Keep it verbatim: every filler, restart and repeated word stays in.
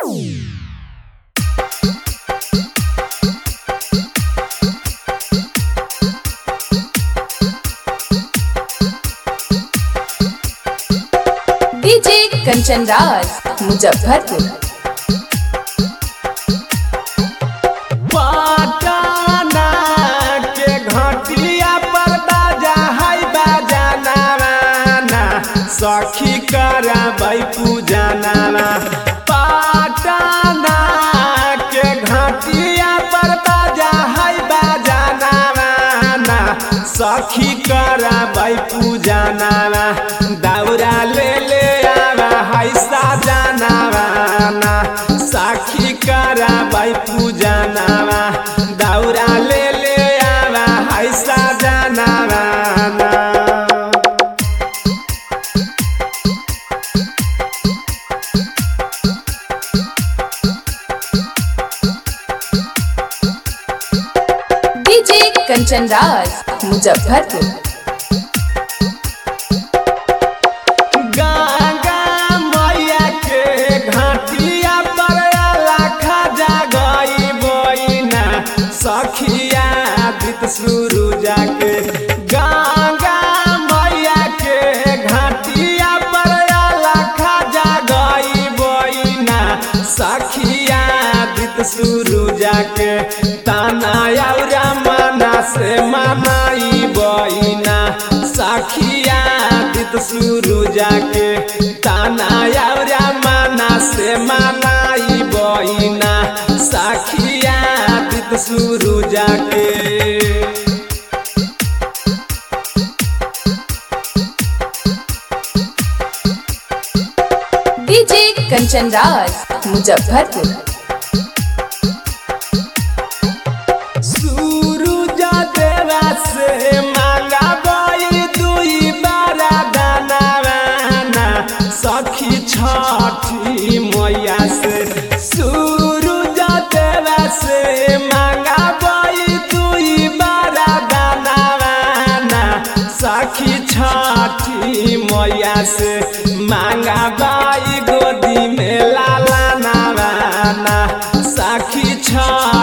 DJ Kanchan Raj Muzaffarpur. Patna के घटिया पर बाजा है बजाना सखी कराबै पूजना। पटना के घटिया पर बाजा है बजाना सखी कराबै पूजना। दौरा ले ले आवा है सजनावा सखी कराबै पूजना। दौरा ले ले आवा है सजनावा। डीजे कंचन राज मुजफ्फरपुर। गंगा मैया के घाटिया पर लाखा जगई बोइना सखिया दित शुरू जाके। गंगा मैया के घाटिया पर लाखा जगई बोइना सखिया दित शुरू जाके। ताना औरा माना से मनाई बोइना सखिया दित शुरू जाके। ताना औरा माना से मनाई बोइना सखिया दित शुरू जाके। डीजे कंचन राज मुजफ्फरपुर। सूरज देवा से मांगा बई दुई बारा दाना सखी छठी मैया से। सूरज देवा से मांगा बई दुई बारा दाना सखी छठी मैया से। मांगा बाई गोदी में लाला नावाना सखी छठी